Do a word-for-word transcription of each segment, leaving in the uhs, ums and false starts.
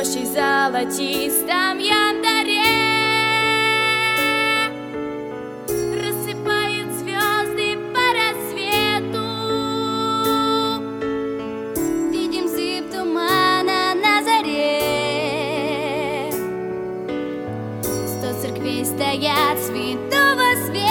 рощей золотистом янтаре рассыпают звезды по рассвету. Видим зыбь тумана на заре. Сто церквей стоят святого света.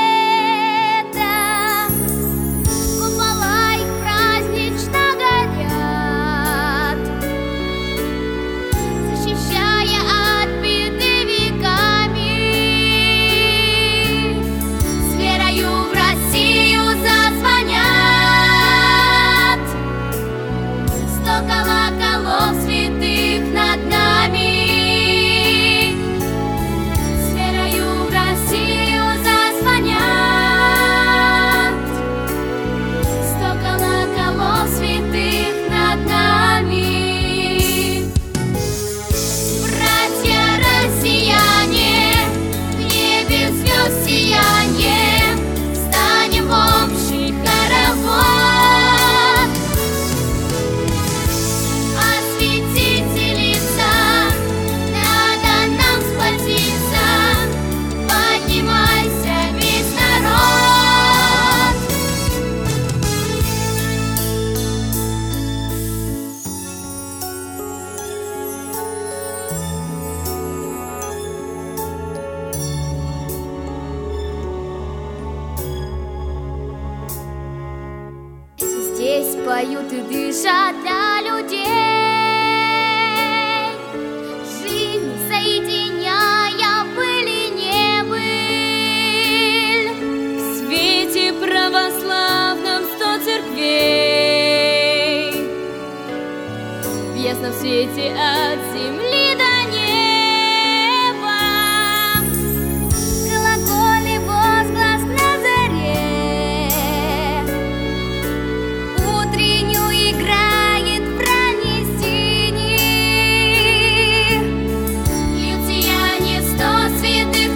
Здесь поют и дышат для людей, жизнь соединяя быль и небыль. В свете православном сто церквей, в ясном свете от земли до неба. Колокольный возглас на заре играет в пронесении. Льют сияние сто святых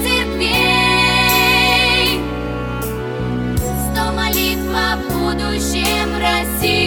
церквей, сто молитв о будущем России.